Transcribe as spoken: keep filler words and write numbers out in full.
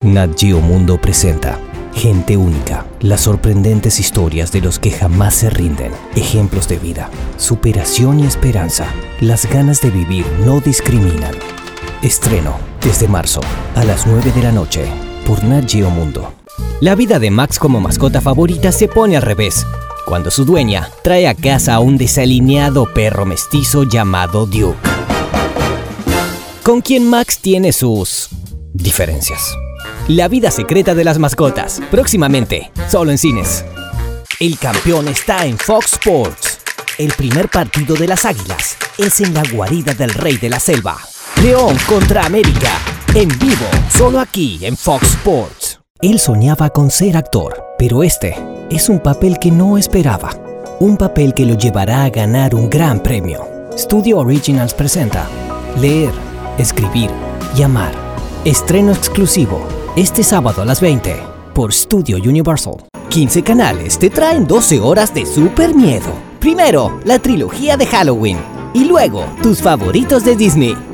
Nat Geo Mundo presenta Gente única, las sorprendentes historias de los que jamás se rinden, ejemplos de vida, superación y esperanza. Las ganas de vivir no discriminan. Estreno desde marzo a las nueve de la noche por Nat Geo Mundo. La vida de Max como mascota favorita se pone al revés cuando su dueña trae a casa a un desalineado perro mestizo llamado Duke, con quien Max tiene sus diferencias. La vida secreta de las mascotas, próximamente, solo en cines. El campeón está en Fox Sports. El primer partido de las Águilas es en la guarida del Rey de la Selva. León contra América, en vivo, solo aquí en Fox Sports. Él soñaba con ser actor, pero este es un papel que no esperaba. Un papel que lo llevará a ganar un gran premio. Studio Originals presenta Leer, Escribir y Amar. Estreno exclusivo este sábado a las veinte por Studio Universal. quince canales te traen doce horas de super miedo. Primero, la trilogía de Halloween y luego tus favoritos de Disney.